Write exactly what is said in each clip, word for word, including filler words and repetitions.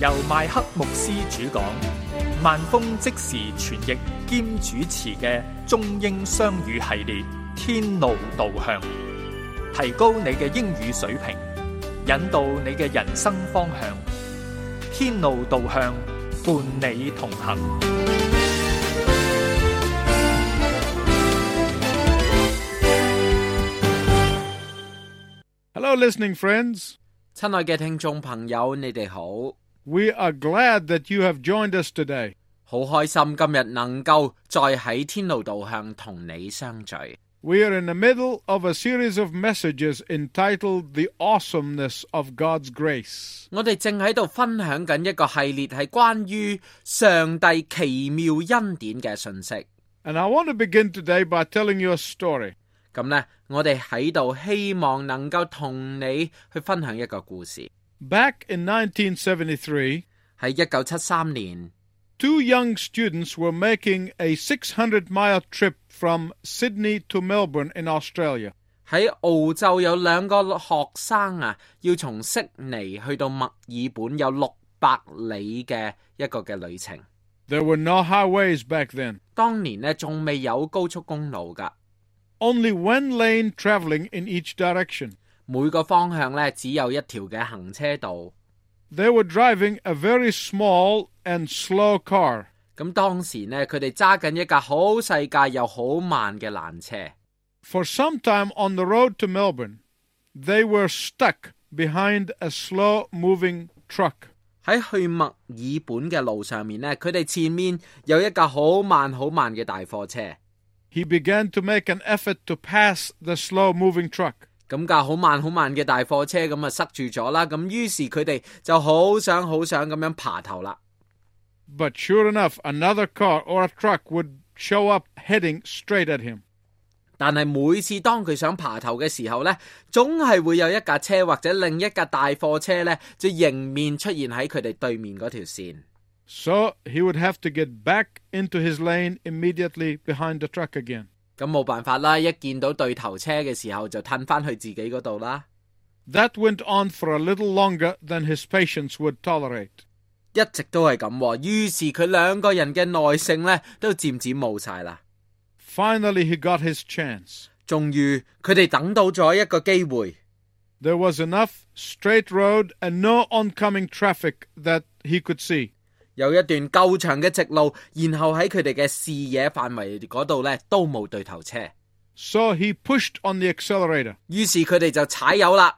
由麥克牧師主講，萬峰即時傳譯兼主持嘅中英雙語系列《天路導向》，提高你嘅英語水平，引導你嘅人生方向。天路導向，伴你同行。 Hello, listening friends. 親愛嘅聽眾朋友，你哋好。 We are glad that you have joined us today. 好開心今日能夠再喺天路導向同你相聚。 We are in the middle of a series of messages entitled The Awesomeness of God's Grace. 我哋正喺度分享緊一個系列係關於上帝奇妙恩典嘅信息。 And I want to begin today by telling you a story. 咁呢，我哋喺度希望能夠同你去分享一個故事。 Back in nineteen seventy-three, 喺一九七三年 two young students were making a six hundred mile trip from Sydney to Melbourne in Australia. 喺澳洲有兩個學生啊，要從悉尼去到墨爾本有六百里嘅一個嘅旅程。 There were no highways back then. 當年呢，仲未有高速公路㗎。 Only one lane traveling in each direction. 每個方向呢，只有一條嘅行車道。 They were driving a very small and slow car. 咁當時呢，佢哋揸緊一架好細架又好慢嘅纜車。 For some time on the road to Melbourne, they were stuck behind a slow-moving truck. 喺去墨爾本嘅路上面呢，佢哋前面有一架好慢好慢嘅大貨車。 He began to make an effort to pass the slow-moving truck. 咁架好慢好慢嘅大貨車咁啊塞住咗啦，咁於是佢哋就好想好想咁樣爬頭啦。 But sure enough, another car or a truck would show up heading straight at him. 但係每次當佢想爬頭嘅時候呢，總係會有一架車或者另一架大貨車呢，就迎面出現喺佢哋對面嗰條線。 So he would have to get back into his lane immediately behind the truck again. 咁冇辦法啦，一見到對頭車嘅時候就褪翻去自己嗰度啦。 That went on for a little longer than his patience would tolerate. 一直都係咁，於是佢兩個人嘅耐性呢都漸漸冇晒啦。 Finally, he got his chance. 終於佢哋等到咗一個機會。 There was enough straight road and no oncoming traffic that he could see. 有一段夠長嘅直路，然後喺佢哋嘅視野範圍嗰度呢都冇對頭車。 So he pushed on the accelerator. 於是佢哋就踩油啦。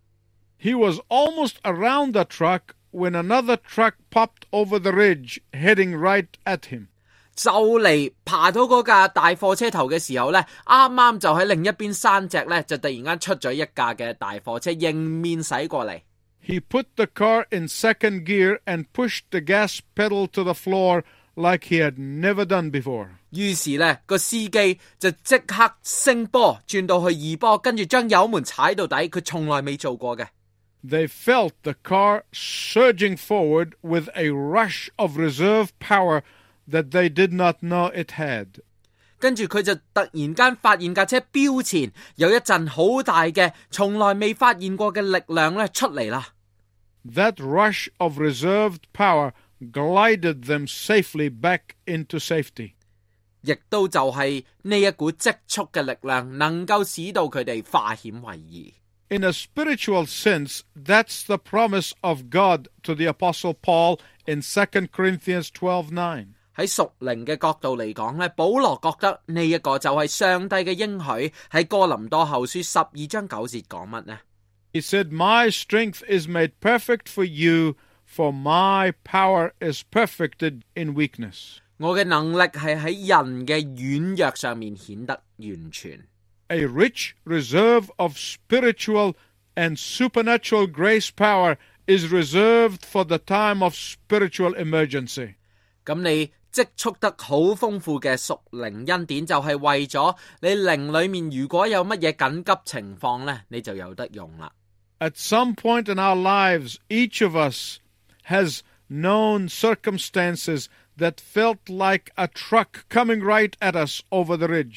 He was almost around the truck when another truck popped over the ridge, heading right at him. 就嚟爬到嗰架大貨車頭嘅時候呢，啱啱就喺另一邊山脊呢，就突然間出咗一架嘅大貨車迎面駛過嚟。 He put the car in second gear and pushed the gas pedal to the floor like he had never done before. 於是呢個司機就即刻升波轉到去二波，跟住將油門踩到底，佢從來未做過嘅。 They felt the car surging forward with a rush of reserve power that they did not know it had. 跟住佢就突然間發現架車飆前有一陣好大嘅從來未發現過嘅力量咧出嚟啦。 That rush of reserved power glided them safely back into safety. 亦都就係呢一股積蓄嘅力量能夠使到佢哋化險為夷。 In a spiritual sense, that's the promise of God to the Apostle Paul in Second Corinthians twelve nine. 喺屬靈嘅角度嚟講咧，保羅覺得呢一個就係上帝嘅應許。喺哥林多後書十二章九節講乜呢？ He said, My strength is made perfect for you, for my power is perfected in weakness. 我嘅能力係喺人嘅軟弱上面顯得完全。 A rich reserve of spiritual and supernatural grace power is reserved for the time of spiritual emergency. 咁你積蓄得好豐富嘅屬靈恩典，就係為咗你靈裏面如果有乜嘢緊急情況呢，你就有得用啦。 At some point in our lives, each of us has known circumstances that felt like a truck coming right at us over the ridge.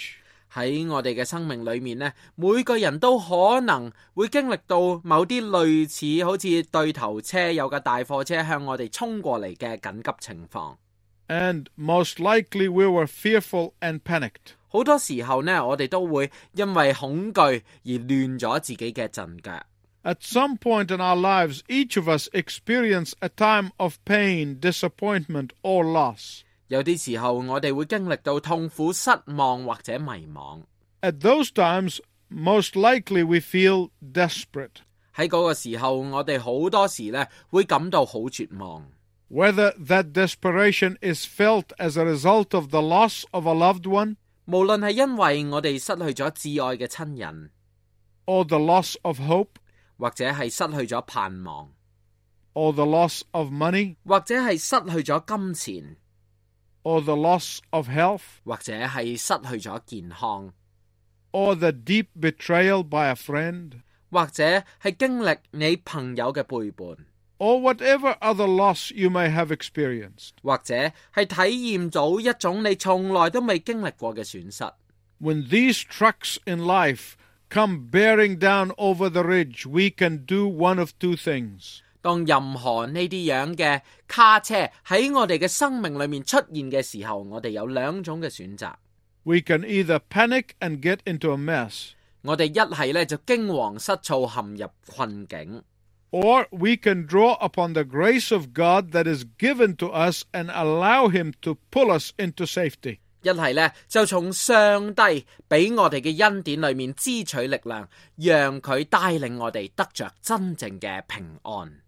喺我哋嘅生命裏面呢，每個人都可能會經歷到某啲類似好似對頭車有架大貨車向我哋衝過嚟嘅緊急情況。 And most likely we were fearful and panicked. 好多時候呢，我哋都會因為恐懼而亂咗自己嘅陣腳。 At some point in our lives, each of us experience a time of pain, disappointment, or loss. 有啲時候我哋會經歷到痛苦、失望或者迷茫。 At those times, most likely we feel desperate. 喺嗰個時候，我哋好多時呢會感到好絕望。 Whether that desperation is felt as a result of the loss of a loved one, 無論係因為我哋失去咗摯愛嘅親人， or the loss of hope, 或者係失去咗盼望， or the loss of money, 或者係失去咗金錢， or the loss of health, 或者係失去咗健康， or the deep betrayal by a friend, 或者係經歷你朋友嘅背叛， or whatever other loss you may have experienced. 或者係體驗到一種你從來都未經歷過嘅損失。 When these trucks in life come bearing down over the ridge, we can do one of two things. 當任何呢啲樣嘅卡車喺我哋嘅生命裏面出現嘅時候，我哋有兩種嘅選擇。 We can either panic and get into a mess, 我哋一係咧就驚惶失措，陷入困境。 or we can draw upon the grace of God that is given to us and allow Him to pull us into safety. 一係咧就從上帝俾我哋嘅恩典裏面支取力量，讓佢帶領我哋得着真正嘅平安。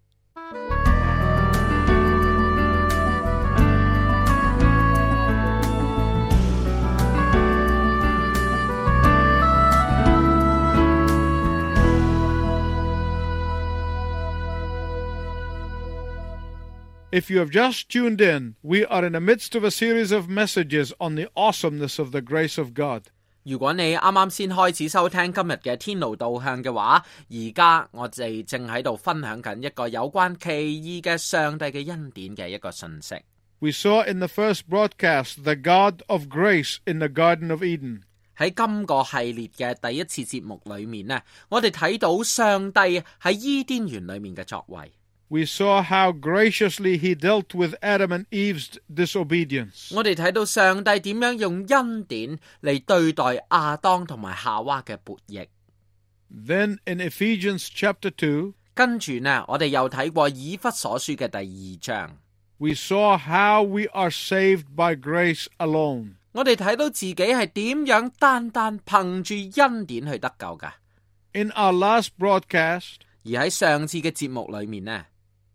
If you have just tuned in, we are in the midst of a series of messages on the awesomeness of the grace of God. 如果你啱啱先開始收聽今日嘅天路導向嘅話，而家我哋正喺度分享緊一個有關奇異嘅上帝嘅恩典嘅一個信息。 We saw in the first broadcast the God of grace in the Garden of Eden. 喺今個系列嘅第一次節目裏面呢，我哋睇到上帝喺伊甸園裏面嘅作為。 We saw how graciously He dealt with Adam and Eve's disobedience. 我哋睇到上帝點樣用恩典嚟對待亞當同埋夏娃嘅悖逆。 Then in Ephesians chapter two, 跟住呢，我哋又睇過以弗所書嘅第二章。 we saw how we are saved by grace alone. 我哋睇到自己係點樣單單憑住恩典去得救噶。 In our last broadcast, 而喺上次嘅節目裏面呢，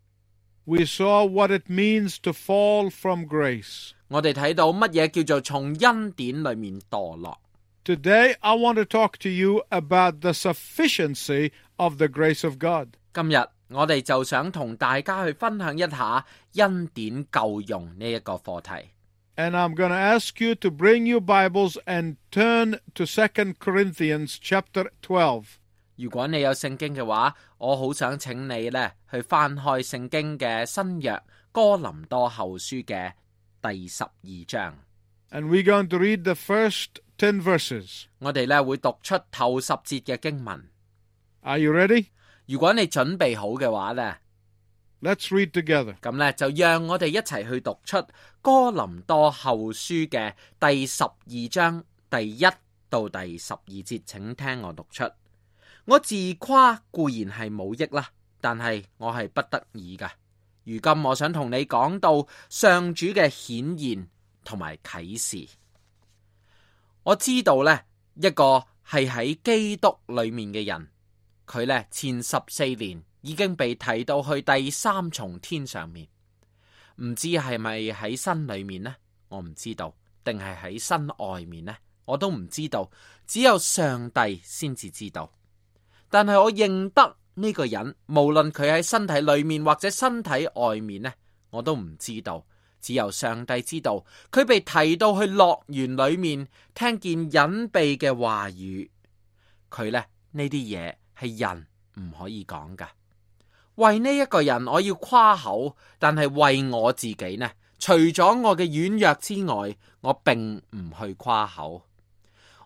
we saw what it means to fall from grace. 我哋睇到乜嘢叫做從恩典裏面墮落。 Today, I want to talk to you about the sufficiency of the grace of God. 今日我哋就想同大家去分享一下恩典夠用呢一個課題。 And I'm going to ask you to bring your Bibles and turn to Second Corinthians chapter twelve. 如果你有聖經嘅話，我好想請你呢去翻開聖經嘅新約哥林多後書嘅第十二章。 And we're going to read the first ten verses. 我哋呢會讀出頭十節嘅經文。 Are you ready? 如果你準備好嘅話呢， Let's read together. 咁呢就讓我哋一齊去讀出哥林多後書嘅第十二章第一到第十二節，請聽我讀出。我自誇固然係冇益啦，但係我係不得已噶。如今我想同你講到上主嘅顯現同埋啟示。我知道呢一個係喺基督裏面嘅人，佢呢前十四年已經被提到去第三重天上面，唔知係咪喺身裏面呢？我唔知道，定係喺身外面呢？我都唔知道，只有上帝先至知道。但係我認得呢個人，無論佢喺身體裏面或者身體外面呢，我都唔知道，只有上帝知道。佢被提到去樂園裏面，聽見隱秘嘅話語。佢呢呢啲嘢係人唔可以講噶。為呢一個人我要誇口，但係為我自己呢，除咗我嘅軟弱之外，我並唔去誇口。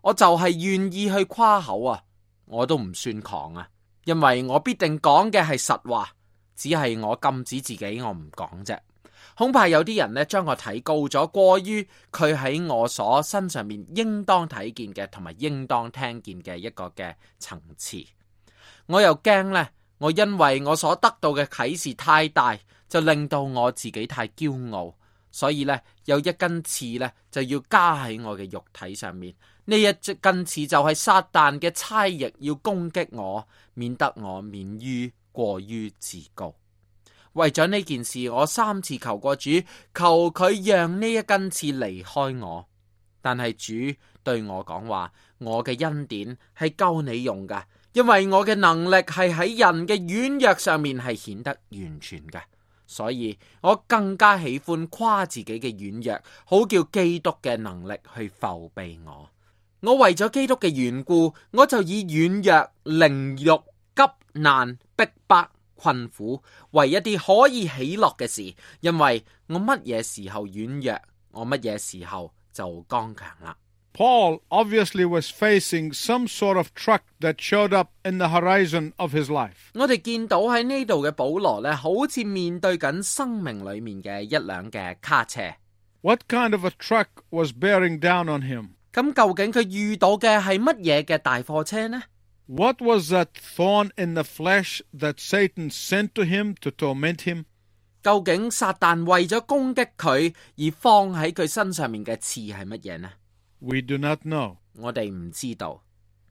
我就係願意去誇口啊，我都唔算狂啊，因為我必定講嘅係實話，只係我禁止自己我唔講啫。恐怕有啲人呢將我睇高咗，過於佢喺我所身上面應當睇見嘅同埋應當聽見嘅一個嘅層次。我又驚呢，我因為我所得到嘅啟示太大，就令到我自己太驕傲，所以呢，有一根刺呢就要加喺我嘅肉體上面。呢一根刺就係撒旦嘅差役，要攻擊我，免得我免於過於自高。為咗呢件事，我三次求過主，求佢讓呢一根刺離開我。但係主對我講話，我嘅恩典係夠你用噶，因為我嘅能力係喺人嘅軟弱上面係顯得完全嘅。所以我更加喜歡誇自己嘅軟弱，好叫基督嘅能力去覆庇我。我為咗基督嘅緣故，我就以軟弱、凌辱、急難、逼迫、困苦為一啲可以喜樂嘅事，因為我乜嘢時候軟弱，我乜嘢時候就剛強啦。 Paul obviously was facing some sort of truck that showed up in the horizon of his life. 我哋見到喺呢度嘅保羅呢，好似面對緊生命裏面嘅一輛嘅卡車。 What kind of a truck was bearing down on him? 咁究竟佢遇到嘅係乜嘢嘅大貨車呢？ What was that thorn in the flesh that Satan sent to him to torment him? 究竟撒旦為咗攻擊佢而放喺佢身上面嘅刺係乜嘢呢？ We do not know. 我哋唔知道。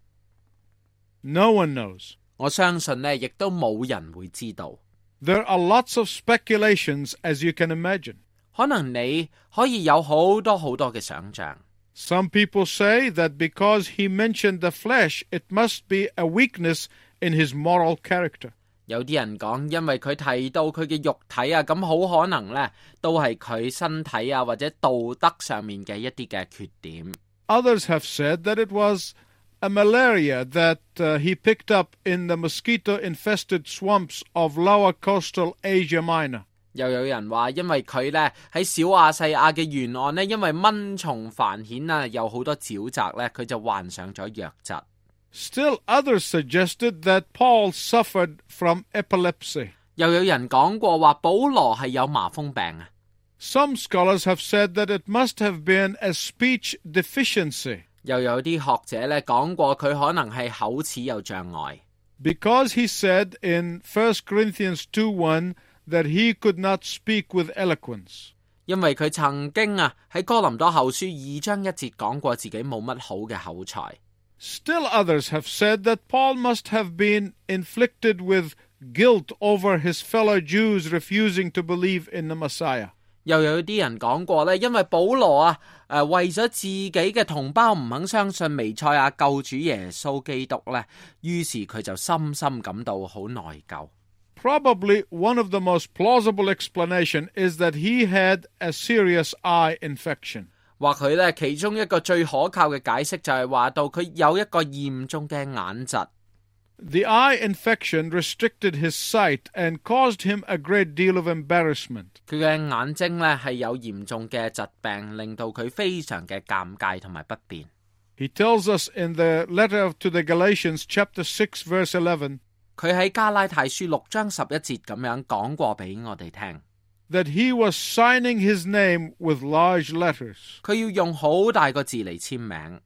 No one knows. 我相信呢，亦都冇人會知道。 There are lots of speculations, as you can imagine. 可能你可以有好多好多嘅想象。 Some people say that because he mentioned the flesh, it must be a weakness in his moral character. 有啲人講，因為佢提到佢嘅肉體啊，咁好可能呢都係佢身體啊或者道德上面嘅一啲嘅缺點。 Others have said that it was a malaria that uh, he picked up in the mosquito-infested swamps of lower coastal Asia Minor. 又有人話，因為佢呢喺小亞細亞嘅沿岸呢，因為蚊蟲繁衍啊，有好多沼澤呢，佢就患上咗瘧疾。 Still others suggested that Paul suffered from epilepsy. 又有人講過話保羅係有麻風病啊。 Some scholars have said that it must have been a speech deficiency. 又有啲學者呢講過佢可能係口齒有障礙。 Because he said in First Corinthians two one that he could not speak with eloquence. 因為佢曾經啊喺哥林多後書二章一節講過自己冇乜好嘅口才。 Still others have said that Paul must have been inflicted with guilt over his fellow Jews refusing to believe in the Messiah. 又有啲人講過呢，因為保羅啊誒為咗自己嘅同胞唔肯相信彌賽亞救主耶穌基督呢，於是佢就深深感到好內疚。 Probably one of the most plausible explanation is that he had a serious eye infection. 或許咧，其中一個最可靠嘅解釋就係話到佢有一個嚴重嘅眼疾。 The eye infection restricted his sight and caused him a great deal of embarrassment. 佢嘅眼睛咧係有嚴重嘅疾病，令到佢非常嘅尷尬同埋不便。 He tells us in the letter to the Galatians, chapter six, verse eleven, 佢喺加拉太書六章十一節咁樣講過俾我哋聽。 that he was signing his name with large letters. 佢要用好大個字嚟簽名。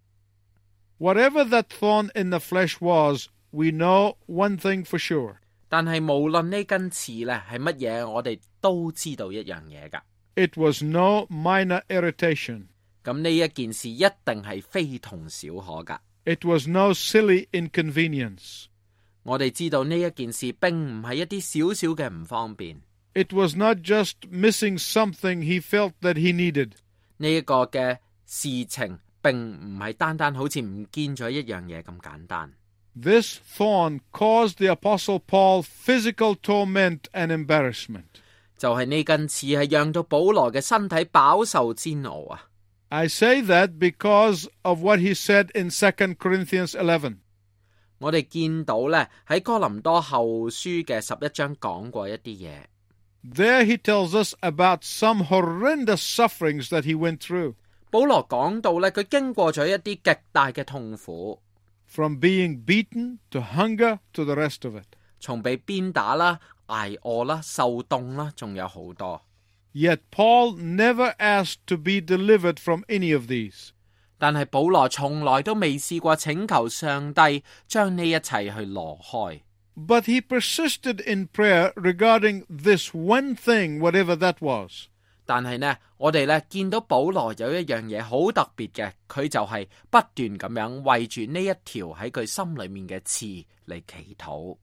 Whatever that thorn in the flesh was, we know one thing for sure. 但係無論呢根刺咧係乜嘢，我哋都知道一樣嘢噶。 It was no minor irritation. 咁呢一件事一定係非同小可噶。 It was no silly inconvenience. 我哋知道呢一件事並唔係一啲少少嘅唔方便。 It was not just missing something he felt that he needed. 呢一個嘅事情並唔係單單好似唔見咗一樣嘢咁簡單。 This thorn caused the Apostle Paul physical torment and embarrassment. 就係呢根刺係讓到保羅嘅身體飽受煎熬啊。 I say that because of what he said in Second Corinthians eleven. 我哋見到咧喺哥林多後書嘅十一章講過一啲嘢。 There he tells us about some horrendous sufferings that he went through. 保羅講到咧，佢經過咗一啲極大嘅痛苦， from being beaten to hunger to the rest of it. 從被鞭打啦、挨餓啦、受凍啦，仲有好多。 Yet Paul never asked to be delivered from any of these. 但係保羅從來都未試過請求上帝將呢一切去挪開。 But he persisted in prayer regarding this one thing, whatever that was. 但係呢，我哋呢見到保羅有一樣嘢好特別嘅，佢就係不斷咁樣為住呢一條喺佢心裏面嘅刺嚟祈禱。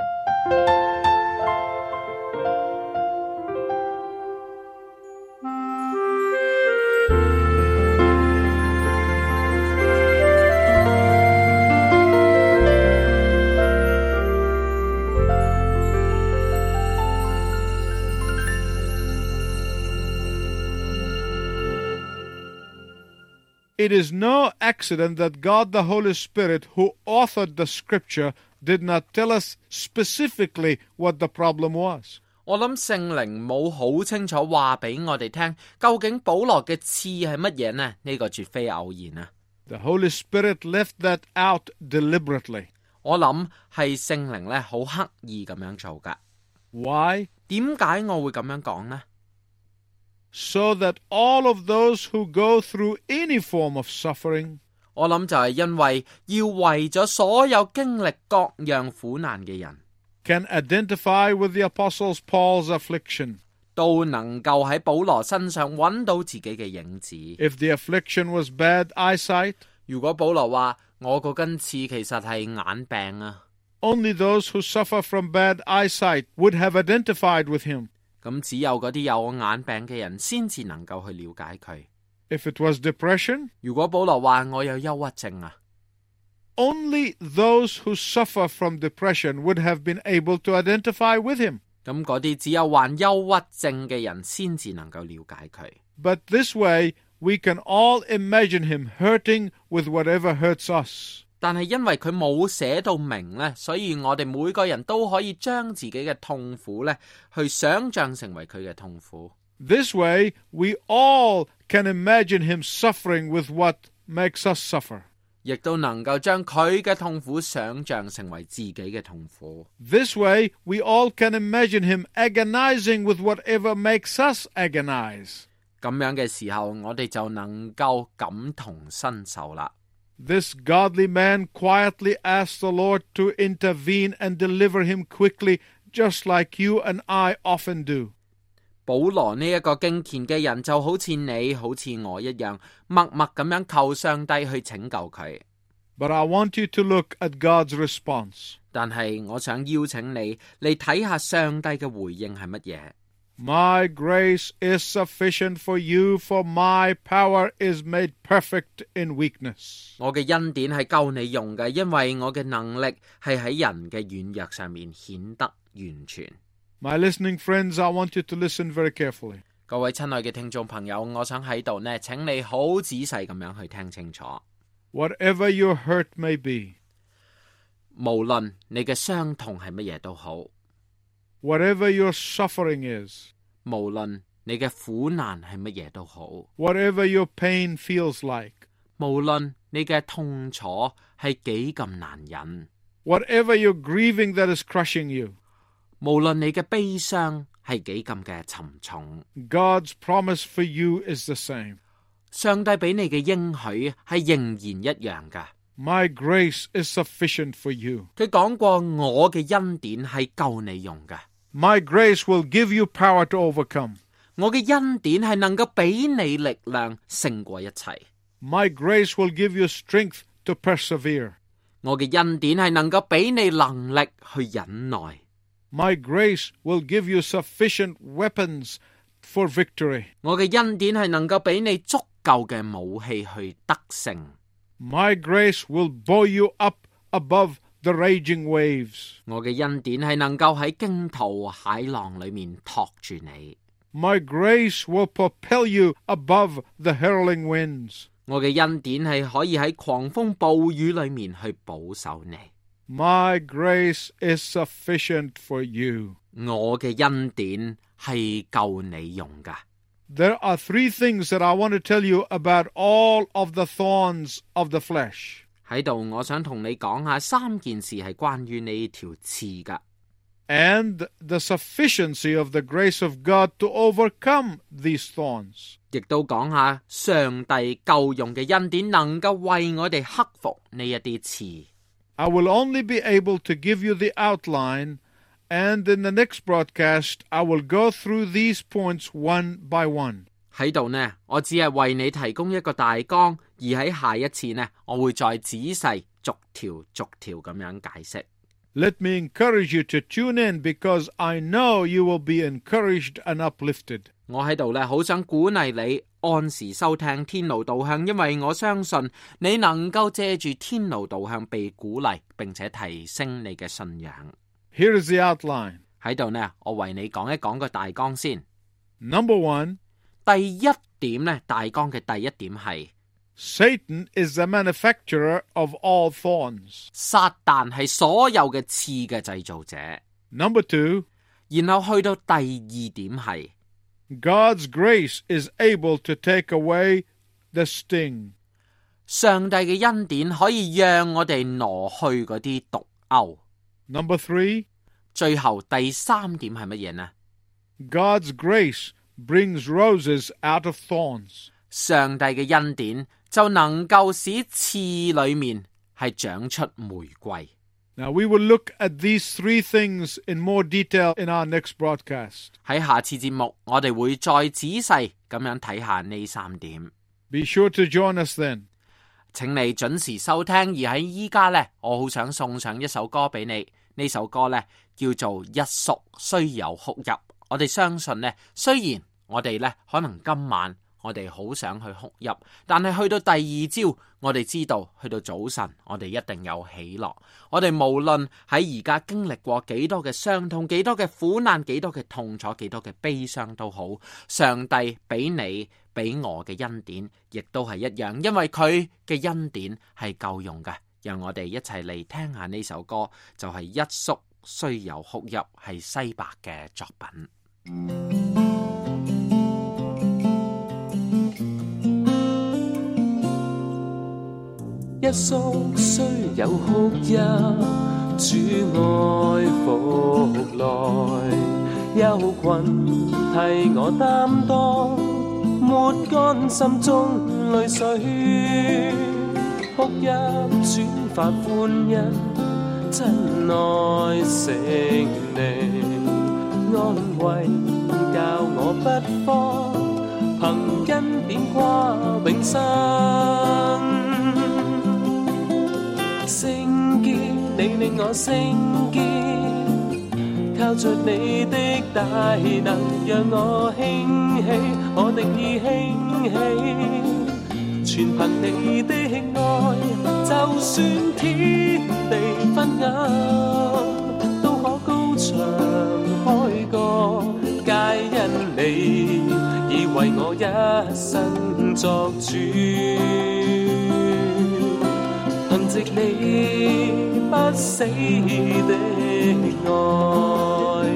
It is no accident that God the Holy Spirit, who authored the scripture, did not tell us specifically what the problem was. 我諗聖靈冇好清楚話俾我哋聽，究竟保羅嘅刺係乜嘢呢？呢個絕非偶然啊！ The Holy Spirit left that out deliberately. 我諗係聖靈咧好刻意咁樣做噶。 Why? 點解我會咁樣講呢？ So that all of those who go through any form of suffering, 我諗就係因為要為咗所有經歷各樣苦難嘅人 can identify with the Apostle Paul's affliction. 都能夠喺保羅身上揾到自己嘅影子。 If the affliction was bad eyesight, 如果保羅話我嗰根刺其實係眼病啊， only those who suffer from bad eyesight would have identified with him. 咁只有嗰啲有眼病嘅人先至能夠去了解佢。 If it was depression, 如果保羅話我有憂鬱症啊， only those who suffer from depression would have been able to identify with him. 咁嗰啲只有患憂鬱症嘅人先至能夠了解佢。 But this way, we can all imagine him hurting with whatever hurts us. 但係因為佢冇寫到明呢，所以我哋每個人都可以將自己嘅痛苦呢，去想象成為佢嘅痛苦。 This way, we all can imagine him suffering with what makes us suffer. 亦都能夠將佢嘅痛苦想象成為自己嘅痛苦。 This way, we all can imagine him agonizing with whatever makes us agonize. 咁樣嘅時候，我哋就能夠感同身受啦。 This godly man quietly asked the Lord to intervene and deliver him quickly, just like you and I often do. 保羅呢一個敬虔嘅人就好似你好似我一樣，默默咁樣求上帝去拯救佢。 But I want you to look at God's response. 但係我想邀請你嚟睇下上帝嘅回應係乜嘢。 My grace is sufficient for you, for my power is made perfect in weakness. 我嘅恩典係夠你用嘅，因為我嘅能力係喺人嘅軟弱上面顯得完全。 My listening friends, I want you to listen very carefully. 各位親愛嘅聽眾朋友，我想喺度呢，請你好仔細咁樣去聽清楚。 Whatever your hurt may be, 無論你嘅傷痛係乜嘢都好， whatever your suffering is, 無論你嘅苦難係乜嘢都好， whatever your pain feels like, 無論你嘅痛楚係幾咁難忍， whatever your grieving that is crushing you, 無論你嘅悲傷係幾咁嘅沉重， God's promise for you is the same. 上帝俾你嘅應許係仍然一樣噶。 My grace is sufficient for you. 佢講過我嘅恩典係夠你用噶。 My grace will give you power to overcome. 我嘅恩典係能夠俾你力量勝過一切。 My grace will give you strength to persevere. 我嘅恩典係能夠俾你能力去忍耐。 My grace will give you sufficient weapons for victory. 我嘅恩典係能夠俾你足夠嘅武器去得勝。 My grace will buoy you up above the raging waves. 我嘅恩典係能夠喺驚濤駭浪裏面托住你。 My grace will propel you above the hurling winds. 我嘅恩典係可以喺狂風暴雨裏面去保守你。 My grace is sufficient for you. 我嘅恩典係夠你用噶。 there are three things that I want to tell you about all of the thorns of the flesh. 喺度我想同你講下三件事係關於呢條刺㗎。 And the sufficiency of the grace of God to overcome these thorns. 亦都講下上帝夠用嘅恩典能夠為我哋克服呢一啲刺。 I will only be able to give you the outline, and in the next broadcast, I will go through these points one by one. 喺度呢，我只係為你提供一個大綱，而喺下一次呢，我會再仔細逐條逐條咁樣解釋。 Let me encourage you to tune in because I know you will be encouraged and uplifted. 我喺度呢，好想鼓勵你按時收聽天路導向，因為我相信你能夠借住天路導向被鼓勵，並且提升你嘅信仰。 Here is the outline. 喺度呢，我為你講一講個大綱先。 Number one, 第一點呢，大綱嘅第一點係 Satan is the manufacturer of all thorns. 撒旦係所有嘅刺嘅製造者。 Number two, 然後去到第二點係 God's grace is able to take away the sting. 上帝嘅恩典可以讓我哋挪去嗰啲毒鈎。 Number three, 最後第三點係乜嘢呢？ God's grace brings roses out of thorns. 上帝嘅恩典就能夠使刺裏面係長出玫瑰。 Now we will look at these three things in more detail in our next broadcast. 喺下次節目，我哋會再仔細咁樣睇下呢三點。 Be sure to join us then. 請你準時收聽，而喺依家呢，我好想送上一首歌俾你。呢首歌呢，叫做《一宿雖有哭泣》。我哋相信呢，雖然我哋呢可能今晚我哋好想去哭泣，但係去到第二朝，我哋知道去到早晨，我哋一定有喜樂。我哋無論喺而家經歷過幾多嘅傷痛、幾多嘅苦難、幾多嘅痛楚、幾多嘅悲傷都好，上帝俾你俾我嘅恩典，亦都係一樣，因為佢嘅恩典係夠用嘅。讓我哋一齊嚟聽下呢首歌，就係、是、一宿雖有哭泣，係西伯嘅作品。 一宿雖有哭泣，主愛復來，憂困替我擔當，抹乾心中淚水，哭泣轉發歡欣，真愛勝利，安慰教我不慌，憑恩典跨永生。聖潔，你令我聖潔，靠着你的大能，讓我興起，我定義興起，全憑你的愛，就算天地昏暗，都可高牆開過，皆因你已為我一生作主。憑藉你不死的愛，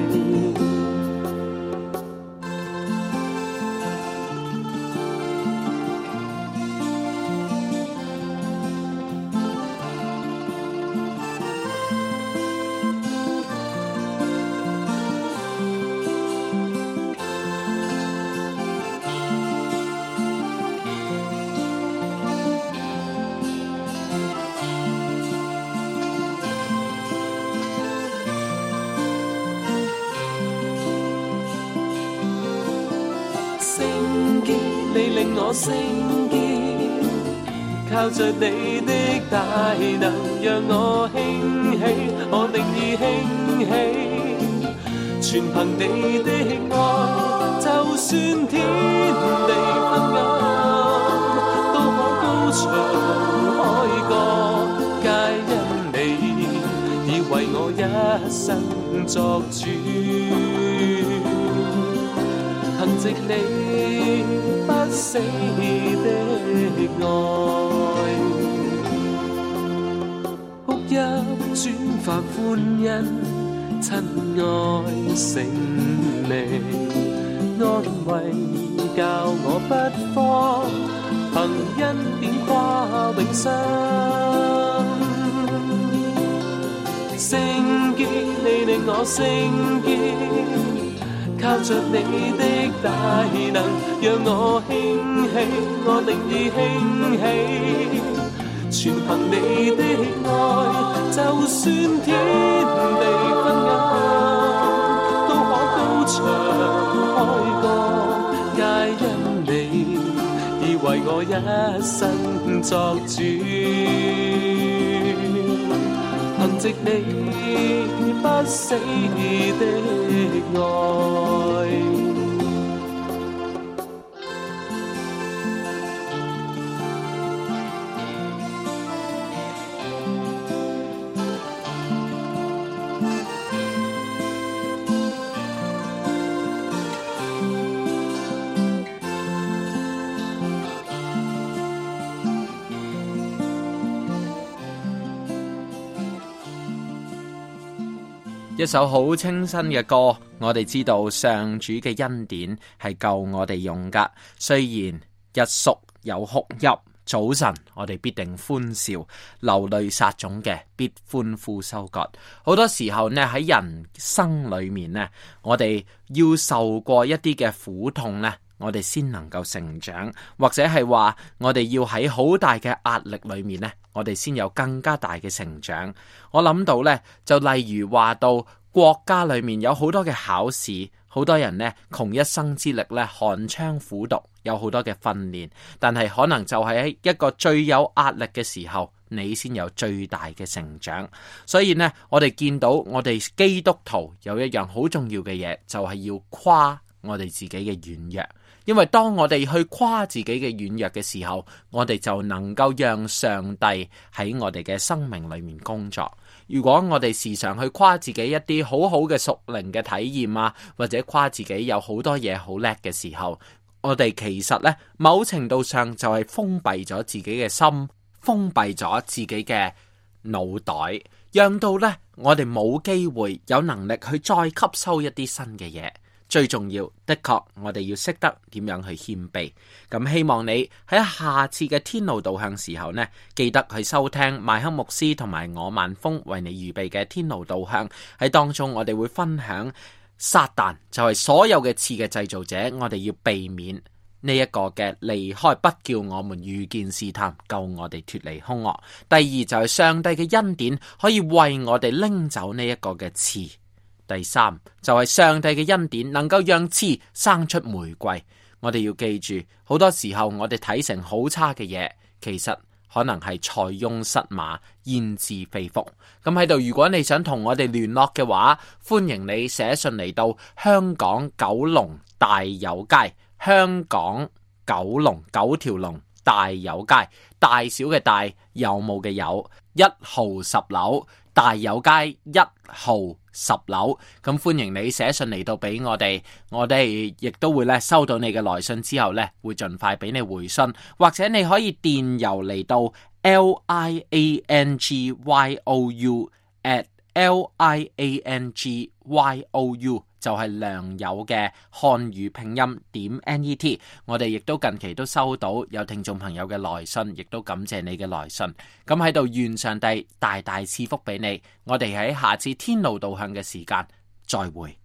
你令我聖潔，靠着你的大能，讓我興起，我定義興起，全憑你的愛，就算天地昏暗，都可高牆開過，皆因你已為我一生作主。憑藉你不死的愛，哭泣轉發歡欣，親愛勝利，安慰教我不慌，憑恩典跨永生。聖潔，你令我聖潔，靠着你的大能，讓我興起，我定意興起，全憑你的愛，就算天地昏暗，都可高牆開過，皆因你已為我一生作主，憑藉你不死的愛。 一首好清新嘅歌，我哋知道上主嘅恩典係夠我哋用噶。雖然日宿有哭泣，早晨我哋必定歡笑，流淚撒種嘅必歡呼收割。好多時候呢，喺人生裏面呢，我哋要受過一啲嘅苦痛呢，我哋先能夠成長，或者係話我哋要喺好大嘅壓力裏面呢，我哋先有更加大嘅成長。我諗到呢，就例如話到國家裏面有好多嘅考試，好多人呢窮一生之力呢寒窗苦讀，有好多嘅訓練，但係可能就係喺一個最有壓力嘅時候，你先有最大嘅成長。所以呢，我哋見到我哋基督徒有一樣好重要嘅嘢，就係要誇我哋自己嘅軟弱。因為當我哋去誇自己嘅軟弱嘅時候，我哋就能夠讓上帝喺我哋嘅生命裏面工作。如果我哋時常去誇自己一啲好好嘅屬靈嘅體驗啊，或者誇自己有好多嘢好叻嘅時候，我哋其實呢，某程度上就係封閉咗自己嘅心，封閉咗自己嘅腦袋，讓到呢，我哋冇機會有能力去再吸收一啲新嘅嘢。最重要的確我哋要識得點樣去謙卑。咁希望你喺下次嘅天路導向時候呢，記得去收聽麥克牧師同埋我萬峰為你預備嘅天路導向。喺當中我哋會分享撒旦就係所有嘅刺嘅製造者，我哋要避免呢一個嘅離開，不叫我們遇見試探，救我哋脫離兇惡。第二就係上帝嘅恩典可以為我哋拎走呢一個嘅刺。第三就係上帝嘅恩典能夠讓刺生出玫瑰。我哋要記住，好多時候我哋睇成好差嘅嘢，其實可能係塞翁失馬，焉知非福。咁喺度，如果你想同我哋聯絡嘅話，歡迎你寫信嚟到香港九龍大有街，香港九龍九條龍大有街，大小嘅大，有冇嘅有，一號十樓大有街一號十樓。咁歡迎你寫信嚟到俾我哋，我哋亦都會咧收到你嘅來信之後咧，會盡快俾你回信，或者你可以電郵嚟到 l i a n g y o u at l i a n g y o u 就係良友嘅漢語拼音點 net。 我哋亦都近期都收到有聽眾朋友嘅來信，亦都感謝你嘅來信。咁喺度願上帝大大賜福俾你，我哋喺下次天路導向嘅時間再會。